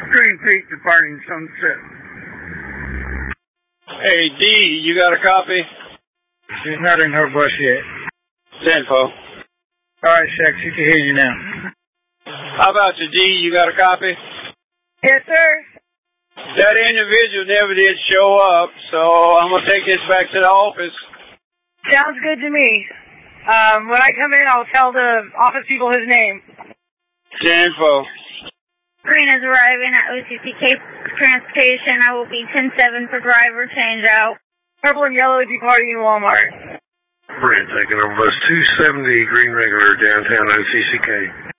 Green Creek departing Sunset. Hey, D, you got a copy? She's not in her bus yet. 10-4. Alright, Shaq, she can hear you now. How about you, D? You got a copy? Yes, sir. That individual never did show up, so I'm going to take this back to the office. Sounds good to me. When I come in, I'll tell the office people his name. 10-4. Green is arriving at OCCK Transportation. I will be 10-7 for driver change out. Purple and yellow departing Walmart. Brent taking over bus 270 Green Regular downtown OCCK.